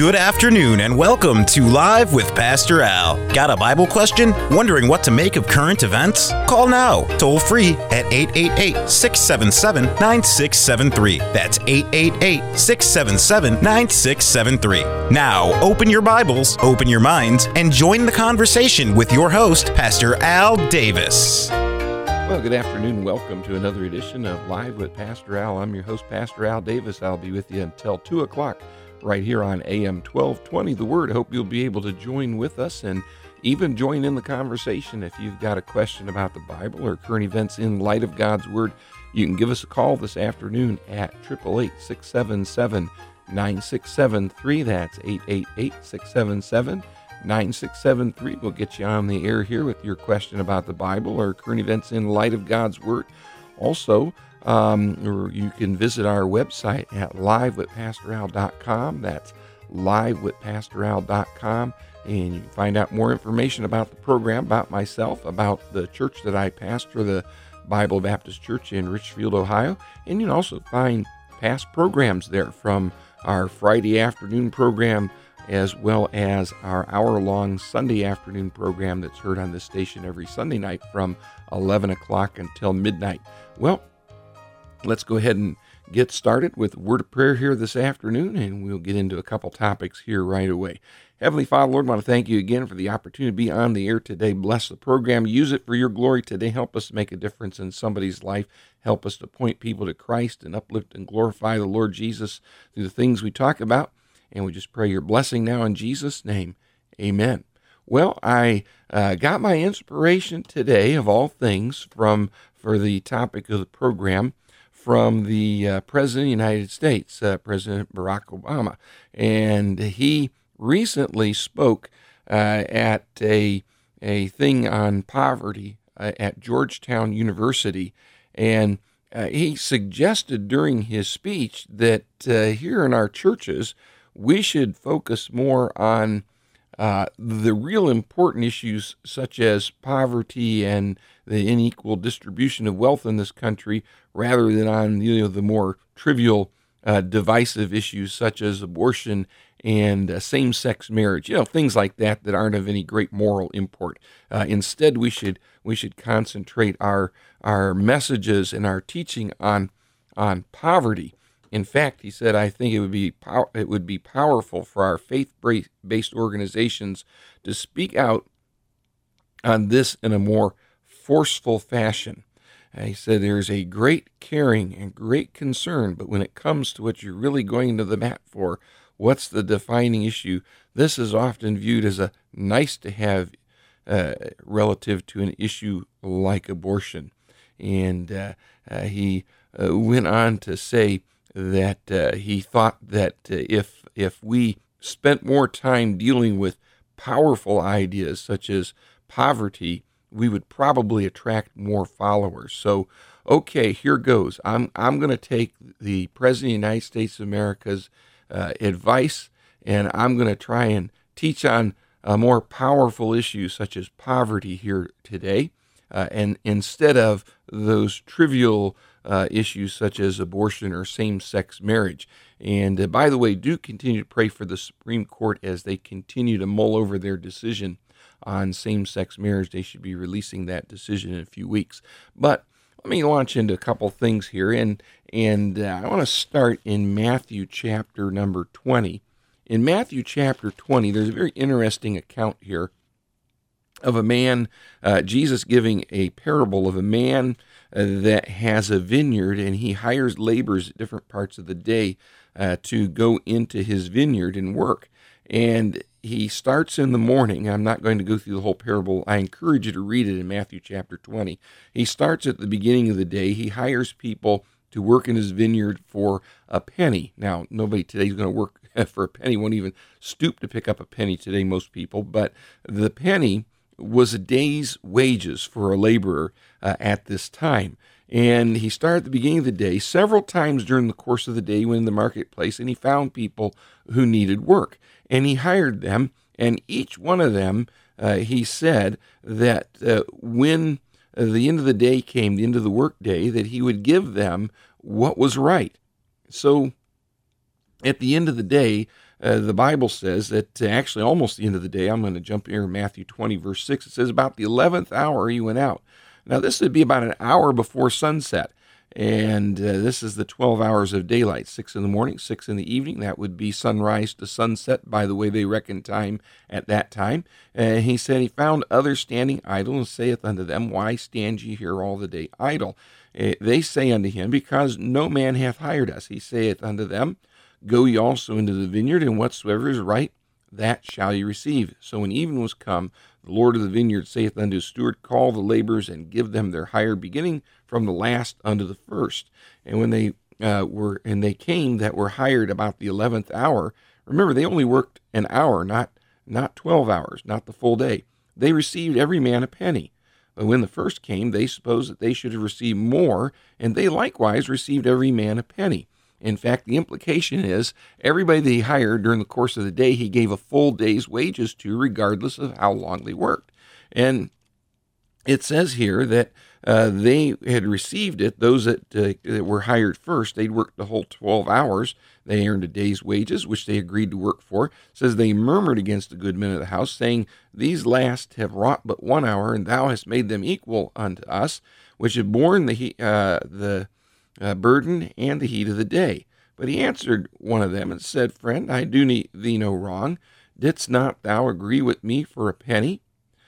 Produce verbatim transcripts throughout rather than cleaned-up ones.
Good afternoon and welcome to Live with Pastor Al. Got a Bible question? Wondering what to make of current events? Call now, toll free at eight eight eight, six seven seven, nine six seven three. That's eight eight eight, six seven seven, nine six seven three. Now, open your Bibles, open your minds, and join the conversation with your host, Pastor Al Davis. Well, good afternoon. Welcome to another edition of Live with Pastor Al. I'm your host, Pastor Al Davis. I'll be with you until two o'clock right here on A M twelve twenty, The Word. I hope you'll be able to join with us and even join in the conversation. If you've got a question about the Bible or current events in light of God's Word, you can give us a call this afternoon at eight eight eight, six seven seven, nine six seven three. That's eight eight eight, six seven seven, nine six seven three. We'll get you on the air here with your question about the Bible or current events in light of God's Word. Also, um, or you can visit our website at live with pastor al dot com. That's live with pastor al dot com, and you can find out more information about the program, about myself, about the church that I pastor, the Bible Baptist Church in Richfield, Ohio. And you can also find past programs there, from our Friday afternoon program as well as our hour-long Sunday afternoon program that's heard on this station every Sunday night from eleven o'clock until midnight. Well, let's go ahead and get started with a word of prayer here this afternoon, and we'll get into a couple topics here right away. Heavenly Father, Lord, I want to thank you again for the opportunity to be on the air today. Bless the program. Use it for your glory today. Help us to make a difference in somebody's life. Help us to point people to Christ and uplift and glorify the Lord Jesus through the things we talk about. And we just pray your blessing now in Jesus' name. Amen. Well, I uh, got my inspiration today, of all things, from for the topic of the program, from the uh, President of the United States, uh, President Barack Obama. And he recently spoke uh, at a, a thing on poverty uh, at Georgetown University. And uh, he suggested during his speech that uh, here in our churches, we should focus more on uh, the real important issues such as poverty and the unequal distribution of wealth in this country, rather than on, you know, the more trivial, uh, divisive issues such as abortion and uh, same-sex marriage, you know, things like that that aren't of any great moral import. Uh, instead, we should we should concentrate our our messages and our teaching on on poverty. In fact, he said, I think it would be pow- it would be powerful for our faith-based organizations to speak out on this in a more forceful fashion. Uh, he said, there's a great caring and great concern, but when it comes to what you're really going to the mat for, what's the defining issue? This is often viewed as a nice-to-have uh, relative to an issue like abortion. And uh, uh, he uh, went on to say that uh, he thought that uh, if if we spent more time dealing with powerful ideas such as poverty, we would probably attract more followers. So, okay, here goes. I'm I'm going to take the President of the United States of America's uh, advice, and I'm going to try and teach on uh, more powerful issues such as poverty here today, uh, and instead of those trivial Uh, issues such as abortion or same-sex marriage. And uh, by the way, do continue to pray for the Supreme Court as they continue to mull over their decision on same-sex marriage. They should be releasing that decision in a few weeks. But let me launch into a couple things here, and and uh, I want to start in Matthew chapter number twenty. In Matthew chapter twenty, there's a very interesting account here of a man, uh, Jesus giving a parable of a man uh, that has a vineyard, and he hires laborers at different parts of the day uh, to go into his vineyard and work. And he starts in the morning. I'm not going to go through the whole parable. I encourage you to read it in Matthew chapter twenty. He starts at the beginning of the day. He hires people to work in his vineyard for a penny. Now, nobody today is going to work for a penny, won't even stoop to pick up a penny today, most people. But the penny was a day's wages for a laborer uh, at this time. And he started at the beginning of the day, several times during the course of the day, went in the marketplace, and he found people who needed work. And he hired them, and each one of them, uh, he said that uh, when uh, the end of the day came, the end of the work day, that he would give them what was right. So at the end of the day, uh, the Bible says that uh, actually almost the end of the day, I'm going to jump here in Matthew twenty, verse six. It says, about the eleventh hour he went out. Now, this would be about an hour before sunset. And uh, this is the twelve hours of daylight, six in the morning, six in the evening. That would be sunrise to sunset by the way they reckon time at that time. And he said, he found others standing idle, and saith unto them, why stand ye here all the day idle? Uh, they say unto him, because no man hath hired us. He saith unto them, go ye also into the vineyard, and whatsoever is right, that shall ye receive. So when even was come, the Lord of the vineyard saith unto his steward, call the laborers and give them their hire, beginning from the last unto the first. And when they uh, were, and they came that were hired about the eleventh hour, remember they only worked an hour, not not twelve hours, not the full day. They received every man a penny. But when the first came, they supposed that they should have received more, and they likewise received every man a penny. In fact, the implication is everybody that he hired during the course of the day, he gave a full day's wages to, regardless of how long they worked. And it says here that uh, they had received it. Those that, uh, that were hired first, they'd worked the whole twelve hours. They earned a day's wages, which they agreed to work for. It says they murmured against the good men of the house, saying, these last have wrought but one hour, and thou hast made them equal unto us, which have borne the uh, the Uh, burden and the heat of the day. But he answered one of them and said, friend, I do thee no wrong. Didst not thou agree with me for a penny?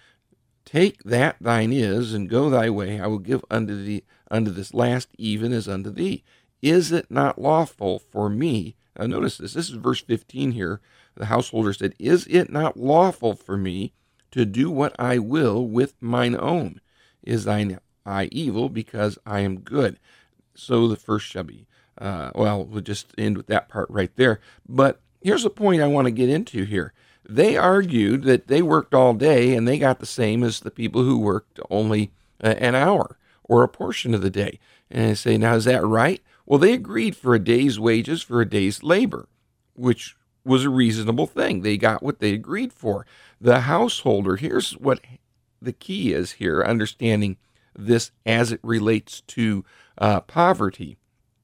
Take that thine is, and go thy way. I will give unto thee unto this last even as unto thee. Is it not lawful for me? Now notice this. This is verse fifteen here. The householder said, is it not lawful for me to do what I will with mine own? Is thine eye evil because I am good? So the first shall be, uh, well, we'll just end with that part right there. But here's a point I want to get into here. They argued that they worked all day and they got the same as the people who worked only uh, an hour or a portion of the day. And I say, now, is that right? Well, they agreed for a day's wages for a day's labor, which was a reasonable thing. They got what they agreed for. The householder, here's what the key is here, understanding this as it relates to uh, poverty.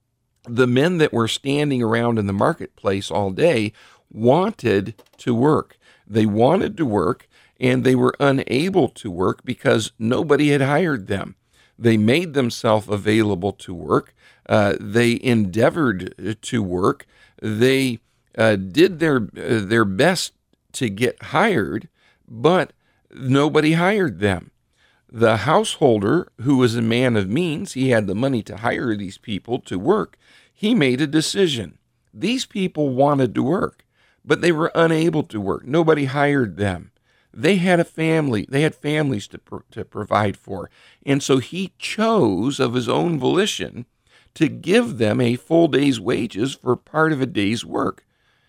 The men that were standing around in the marketplace all day wanted to work. They wanted to work, and they were unable to work because nobody had hired them. They made themselves available to work. Uh, they endeavored to work. They uh, did their uh, their best to get hired, but nobody hired them. The householder, who was a man of means, he had the money to hire these people to work. He made a decision. These people wanted to work, but they were unable to work. Nobody hired them. They had a family. They had families to pro- to provide for. And so he chose of his own volition to give them a full day's wages for part of a day's work.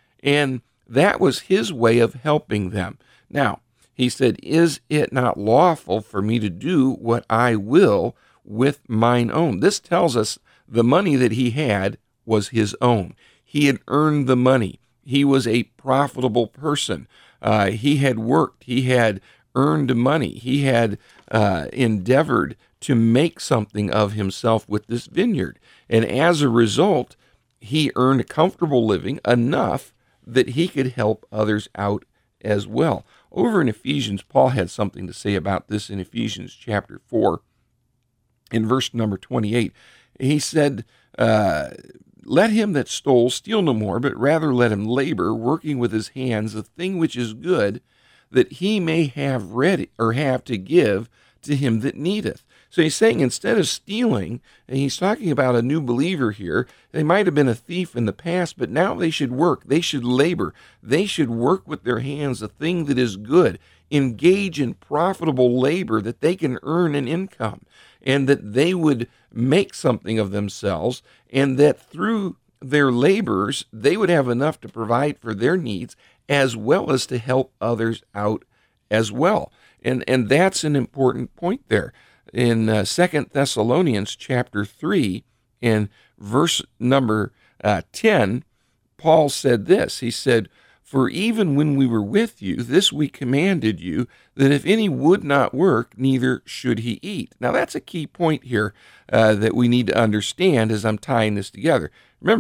And that was his way of helping them. Now, he said, is it not lawful for me to do what I will with mine own? This tells us the money that he had was his own. He had earned the money. He was a profitable person. Uh, he had worked. He had earned money. He had uh, endeavored to make something of himself with this vineyard. And as a result, he earned a comfortable living enough that he could help others out as well. Over in Ephesians, Paul had something to say about this in Ephesians chapter four, in verse number twenty-eight. He said, uh, let him that stole steal no more, but rather let him labor, working with his hands the thing which is good, that he may have ready, or have to give to him that needeth. So he's saying instead of stealing, and he's talking about a new believer here, they might have been a thief in the past, but now they should work. They should labor. They should work with their hands the thing that is good. Engage in profitable labor that they can earn an income, and that they would make something of themselves, and that through their labors, they would have enough to provide for their needs as well as to help others out as well. And, and that's an important point there. In uh, Second Thessalonians chapter three, in verse number uh, ten, Paul said this. He said, for even when we were with you, this we commanded you, that if any would not work, neither should he eat. Now that's a key point here uh, that we need to understand as I'm tying this together. Remember,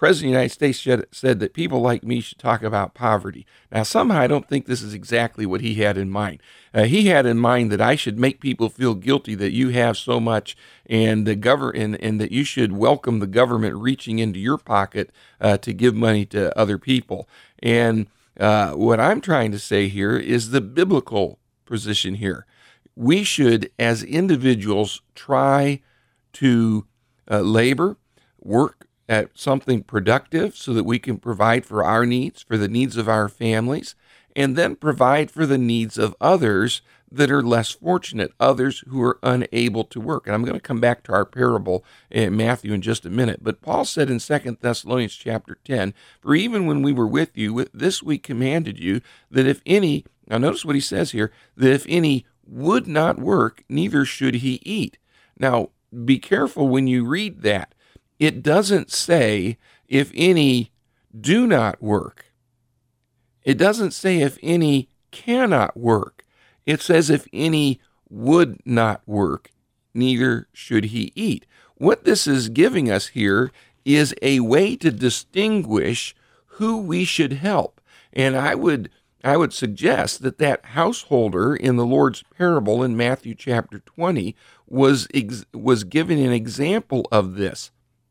President of the United States said, said that people like me should talk about poverty. Now, somehow I don't think this is exactly what he had in mind. Uh, he had in mind that I should make people feel guilty that you have so much, and the govern and, and that you should welcome the government reaching into your pocket uh, to give money to other people. And uh, what I'm trying to say here is the biblical position here. We should, as individuals, try to uh, labor, work at something productive so that we can provide for our needs, for the needs of our families, and then provide for the needs of others that are less fortunate, others who are unable to work. And I'm going to come back to our parable in Matthew in just a minute. But Paul said in Second Thessalonians chapter ten, "For even when we were with you, with this we commanded you, that if any," now notice what he says here, "that if any would not work, neither should he eat." Now, be careful when you read that. It doesn't say if any do not work. It doesn't say if any cannot work. It says if any would not work, neither should he eat. What this is giving us here is a way to distinguish who we should help. And I would I would suggest that that householder in the Lord's parable in Matthew chapter twenty was ex- was given an example of this.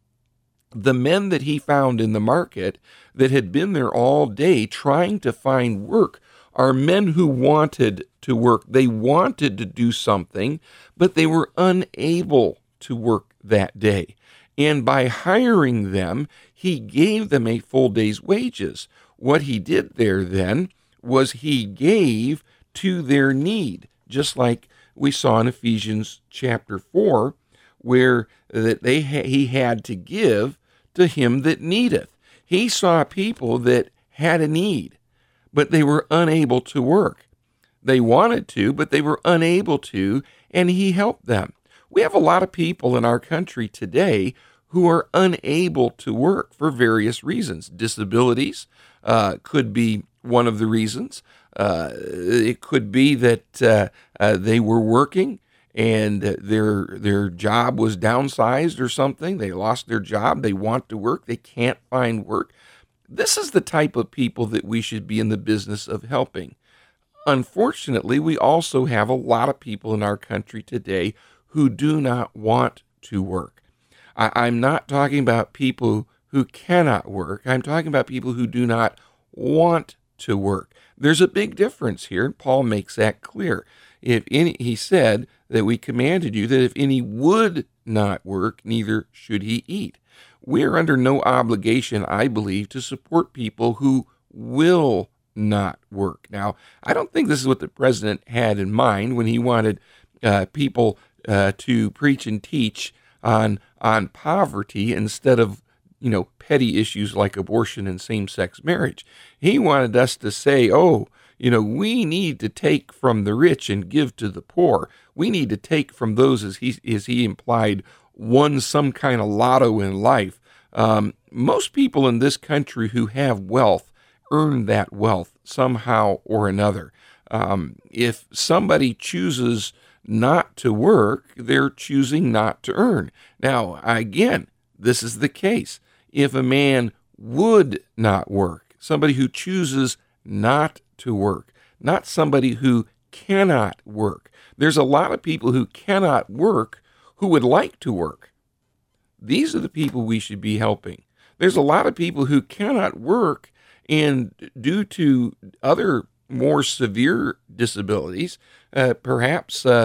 The men that he found in the market that had been there all day trying to find work are men who wanted to work. They wanted to do something, but they were unable to work that day. And by hiring them, he gave them a full day's wages. What he did there then was he gave to their need, just like we saw in Ephesians chapter four, where that they ha- he had to give to him that needeth. He saw people that had a need, but they were unable to work. They wanted to, but they were unable to, and he helped them. We have a lot of people in our country today who are unable to work for various reasons. Disabilities uh, could be one of the reasons. Uh, it could be that uh, uh, they were working and their their job was downsized or something. They lost their job. They want to work. They can't find work. This is the type of people that we should be in the business of helping. Unfortunately, we also have a lot of people in our country today who do not want to work. I, I'm not talking about people who cannot work. I'm talking about people who do not want to work. There's a big difference here. Paul makes that clear. If any, he said that we commanded you that if any would not work, neither should he eat. We are under no obligation, I believe, to support people who will not work. Now, I don't think this is what the president had in mind when he wanted uh, people uh, to preach and teach on on poverty instead of, you know, petty issues like abortion and same-sex marriage. He wanted us to say, oh, you know, we need to take from the rich and give to the poor. We need to take from those, as he, as he implied, won some kind of lotto in life. Um, most people in this country who have wealth earn that wealth somehow or another. Um, if somebody chooses not to work, they're choosing not to earn. Now, again, this is the case. If a man would not work, somebody who chooses not to work, not somebody who cannot work. There's a lot of people who cannot work who would like to work. These are the people we should be helping. There's a lot of people who cannot work, and due to other more severe disabilities, uh, perhaps uh,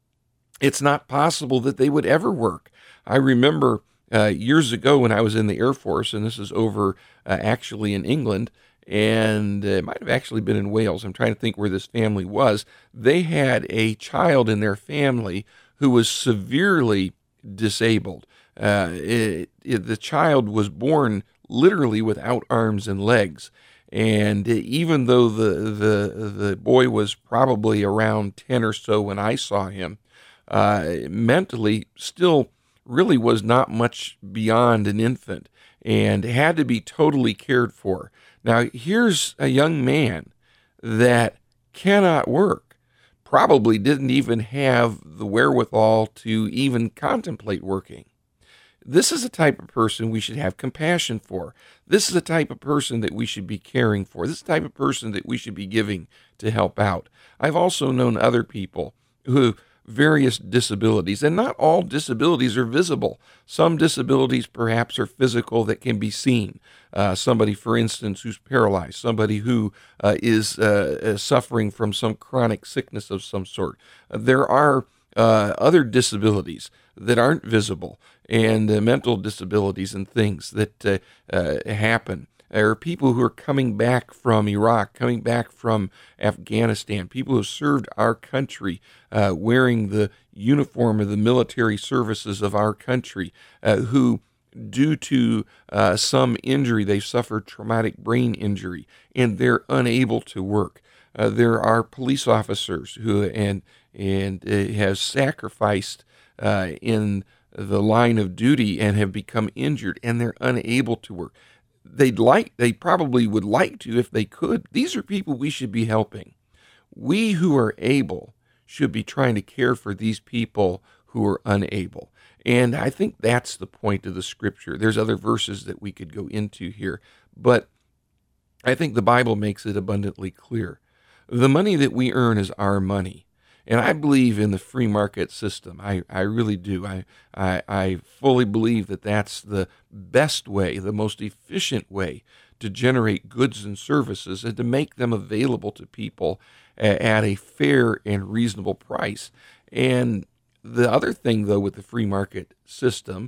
it's not possible that they would ever work. I remember uh, years ago when I was in the Air Force, and this is over uh, actually in England, and it might have actually been in Wales. I'm trying to think where this family was. They had a child in their family who was severely disabled. Uh, it, it, the child was born literally without arms and legs. And even though the, the, the boy was probably around ten or so when I saw him, uh, mentally still really was not much beyond an infant and had to be totally cared for. Now, here's a young man that cannot work, probably didn't even have the wherewithal to even contemplate working. This is the type of person we should have compassion for. This is the type of person that we should be caring for. This is the type of person that we should be giving to help out. I've also known other people who have various disabilities, and not all disabilities are visible. Some disabilities perhaps are physical that can be seen. Uh, somebody, for instance, who's paralyzed, somebody who uh, is uh, suffering from some chronic sickness of some sort. Uh, there are uh, other disabilities that aren't visible, and uh, mental disabilities and things that uh, uh, happen. There are people who are coming back from Iraq, coming back from Afghanistan, people who have served our country, uh, wearing the uniform of the military services of our country, uh, who, due to uh, some injury, they've suffered traumatic brain injury, and they're unable to work. Uh, there are police officers who and and uh, have sacrificed uh, in the line of duty and have become injured, and they're unable to work. They'd like, they probably would like to if they could. These are people we should be helping. We who are able should be trying to care for these people who are unable. And I think that's the point of the scripture. There's other verses that we could go into here, but I think the Bible makes it abundantly clear. The money that we earn is our money. And I believe in the free market system. I, I really do. I, I I fully believe that that's the best way, the most efficient way to generate goods and services and to make them available to people at a fair and reasonable price. And the other thing, though, with the free market system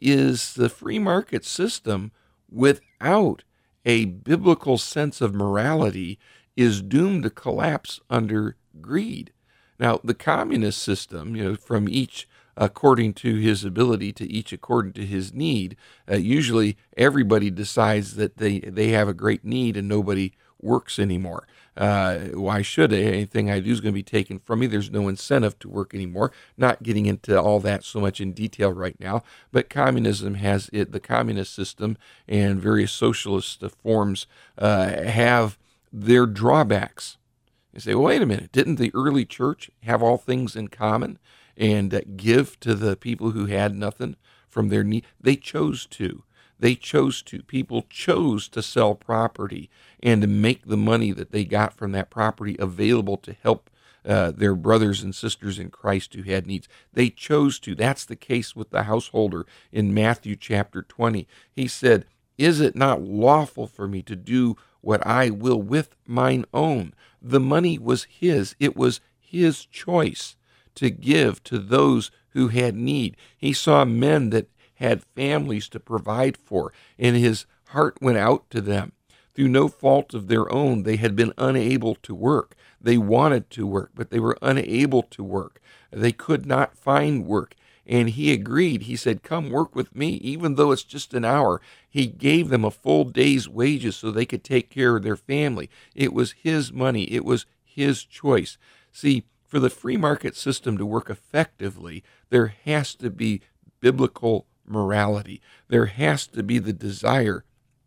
is the free market system without a biblical sense of morality is doomed to collapse under greed. Now, the communist system, you know, from each according to his ability to each according to his need, uh, usually everybody decides that they, they have a great need and nobody works anymore. Uh, why should I? Anything I do is going to be taken from me. There's no incentive to work anymore. Not getting into all that so much in detail right now, but communism has it, the communist system and various socialist forms uh, have their drawbacks. You say, well, wait a minute, didn't the early church have all things in common and uh, give to the people who had nothing from their need? They chose to. They chose to. People chose to sell property and to make the money that they got from that property available to help uh, their brothers and sisters in Christ who had needs. They chose to. That's the case with the householder in Matthew chapter twenty. He said, is it not lawful for me to do what I will with mine own? The money was his. It was his choice to give to those who had need. He saw men that had families to provide for, and his heart went out to them. Through no fault of their own, they had been unable to work. They wanted to work, but they were unable to work. They could not find work. And he agreed. He said, come work with me, even though it's just an hour. He gave them a full day's wages so they could take care of their family. It was his money. It was his choice. See, for the free market system to work effectively, there has to be biblical morality. There has to be the desire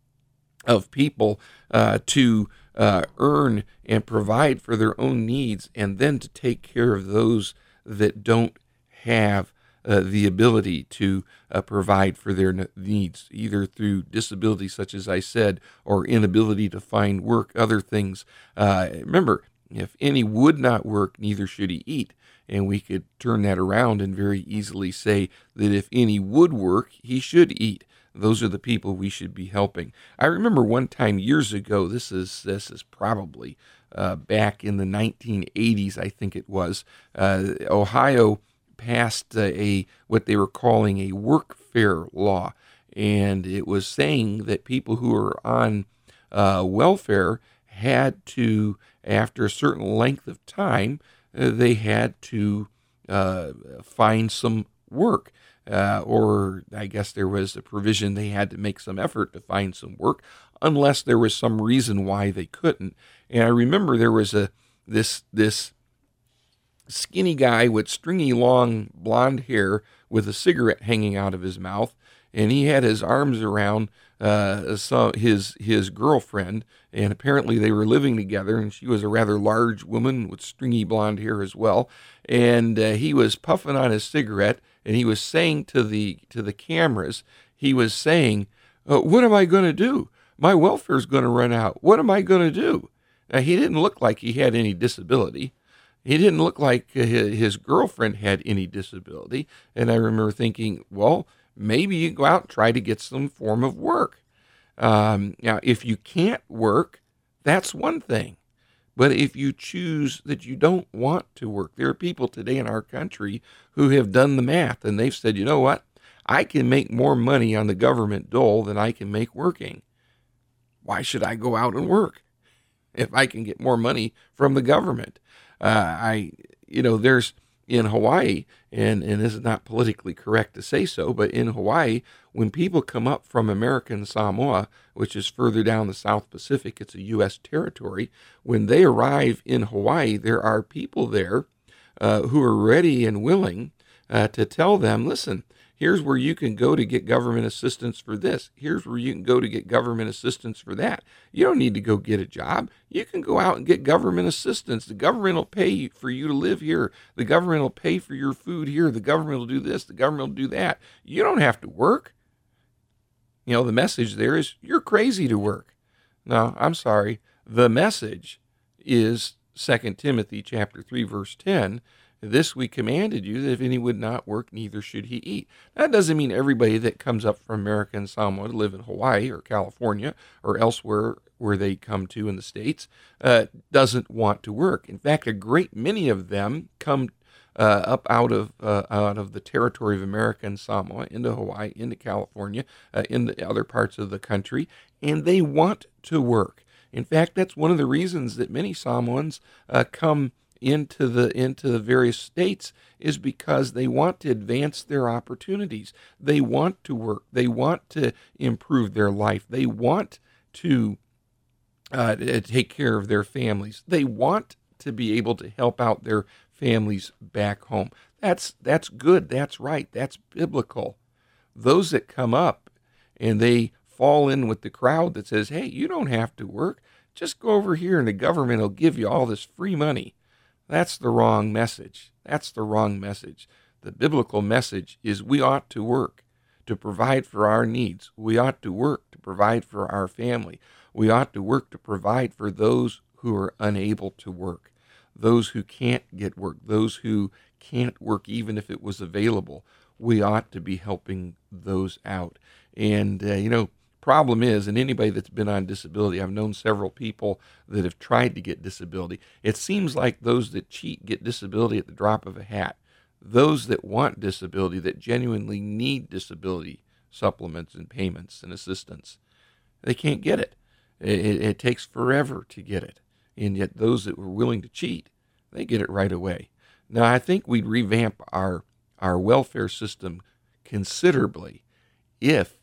of people uh, to uh, earn and provide for their own needs, and then to take care of those that don't have Uh, the ability to uh, provide for their needs, either through disability, such as I said, or inability to find work, other things. Uh, remember, if any would not work, neither should he eat. And we could turn that around and very easily say that if any would work, he should eat. Those are the people we should be helping. I remember one time years ago, this is this is probably uh, back in the nineteen eighties, I think it was, uh, Ohio passed uh, a what they were calling a workfare law, and it was saying that people who are on uh, welfare had to, after a certain length of time, uh, they had to uh, find some work, uh, or I guess there was a provision they had to make some effort to find some work, unless there was some reason why they couldn't. And I remember there was a this this. skinny guy with stringy long blonde hair with a cigarette hanging out of his mouth, and he had his arms around uh, some, his his girlfriend, and apparently they were living together, and she was a rather large woman with stringy blonde hair as well, and uh, he was puffing on his cigarette, And he was saying to the to the cameras, he was saying, uh, what am I going to do? My welfare is going to run out. What am I going to do? Now, he didn't look like he had any disability. He didn't look like his girlfriend had any disability. And I remember thinking, well, maybe you go out and try to get some form of work. Um, now, if you can't work, that's one thing. But if you choose that you don't want to work, there are people today in our country who have done the math, and they've said, you know what? I can make more money on the government dole than I can make working. Why should I go out and work if I can get more money from the government? Uh, I, you know, there's in Hawaii, and, and this is not politically correct to say so, but in Hawaii, when people come up from American Samoa, which is further down the South Pacific, it's a U S territory, when they arrive in Hawaii, there are people there uh, who are ready and willing uh, to tell them, listen, here's where you can go to get government assistance for this. Here's where you can go to get government assistance for that. You don't need to go get a job. You can go out and get government assistance. The government will pay for you to live here. The government will pay for your food here. The government will do this. The government will do that. You don't have to work. You know, the message there is you're crazy to work. No, I'm sorry. The message is Second Timothy chapter three, verse ten. This we commanded you, that if any would not work, neither should he eat. That doesn't mean everybody that comes up from American Samoa to live in Hawaii or California or elsewhere where they come to in the States uh, doesn't want to work. In fact, a great many of them come uh, up out of uh, out of the territory of American Samoa into Hawaii, into California, uh, in the other parts of the country, and they want to work. In fact, that's one of the reasons that many Samoans uh, come into the into the various states is because they want to advance their opportunities. They want to work. They want to improve their life. They want to uh, take care of their families. They want to be able to help out their families back home. That's that's good. That's right. That's biblical. Those that come up and they fall in with the crowd that says, hey, you don't have to work. Just go over here and the government will give you all this free money. That's the wrong message. That's the wrong message. The biblical message is we ought to work to provide for our needs. We ought to work to provide for our family. We ought to work to provide for those who are unable to work, those who can't get work, those who can't work even if it was available. We ought to be helping those out. And, uh, you know, problem is, and anybody that's been on disability, I've known several people that have tried to get disability. It seems like those that cheat get disability at the drop of a hat. Those that want disability, that genuinely need disability supplements and payments and assistance, they can't get it. It, it, it takes forever to get it. And yet those that were willing to cheat, they get it right away. Now, I think we'd revamp our, our welfare system considerably if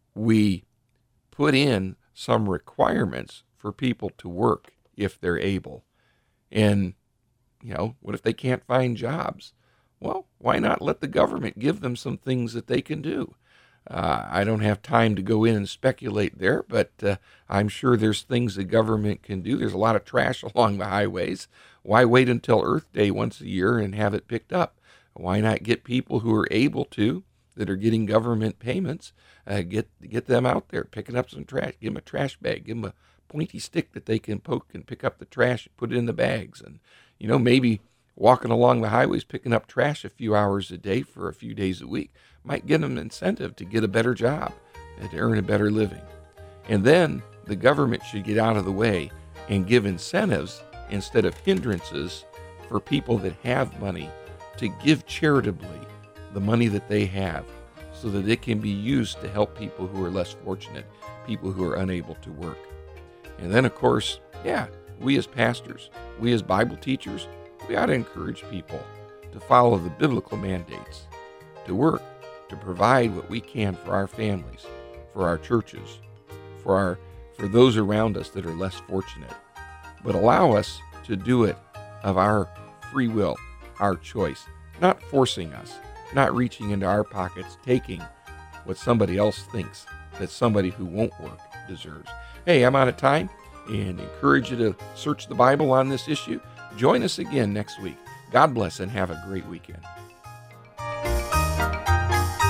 we put in some requirements for people to work if they're able. And, you know, what if they can't find jobs? Well, why not let the government give them some things that they can do? Uh, I don't have time to go in and speculate there, but uh, I'm sure there's things the government can do. There's a lot of trash along the highways. Why wait until Earth Day once a year and have it picked up? Why not get people who are able to, that are getting government payments, uh, get get them out there picking up some trash. Give them a trash bag. Give them a pointy stick that they can poke and pick up the trash and put it in the bags. And, you know, maybe walking along the highways picking up trash a few hours a day for a few days a week might get them an incentive to get a better job and to earn a better living. And then the government should get out of the way and give incentives instead of hindrances for people that have money to give charitably the money that they have so that it can be used to help people who are less fortunate, people who are unable to work. And then, of course, yeah, we as pastors, we as Bible teachers, we ought to encourage people to follow the biblical mandates, to work, to provide what we can for our families, for our churches, for our for those around us that are less fortunate. But allow us to do it of our free will, our choice, not forcing us, not reaching into our pockets, taking what somebody else thinks that somebody who won't work deserves. Hey, I'm out of time and encourage you to search the Bible on this issue. Join us again next week. God bless and have a great weekend.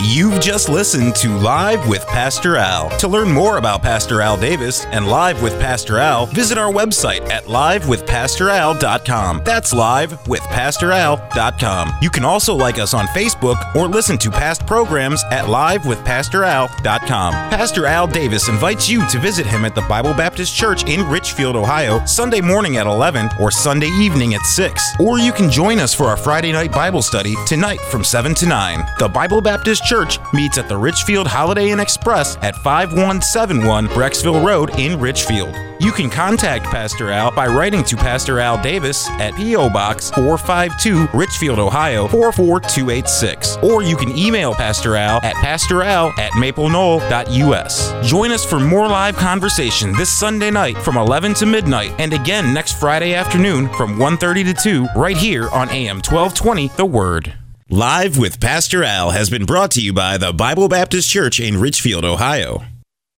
You've just listened to Live with Pastor Al. To learn more about Pastor Al Davis and Live with Pastor Al, visit our website at live with pastor al dot com. That's live with pastor al dot com. You can also like us on Facebook or listen to past programs at live with pastor al dot com. Pastor Al Davis invites you to visit him at the Bible Baptist Church in Richfield, Ohio, Sunday morning at eleven or Sunday evening at six. Or you can join us for our Friday night Bible study tonight from seven to nine. The Bible Baptist Church meets at the Richfield Holiday Inn Express at five one seven one Brecksville Road in Richfield. You can contact Pastor Al by writing to Pastor Al Davis at P O Box four five two, Richfield, Ohio four four two eight six. Or you can email Pastor Al at pastoral at maple knoll dot u s. Join us for more live conversation this Sunday night from eleven to midnight, and again next Friday afternoon from one thirty to two, right here on A M twelve twenty, The Word. Live with Pastor Al has been brought to you by the Bible Baptist Church in Richfield, Ohio.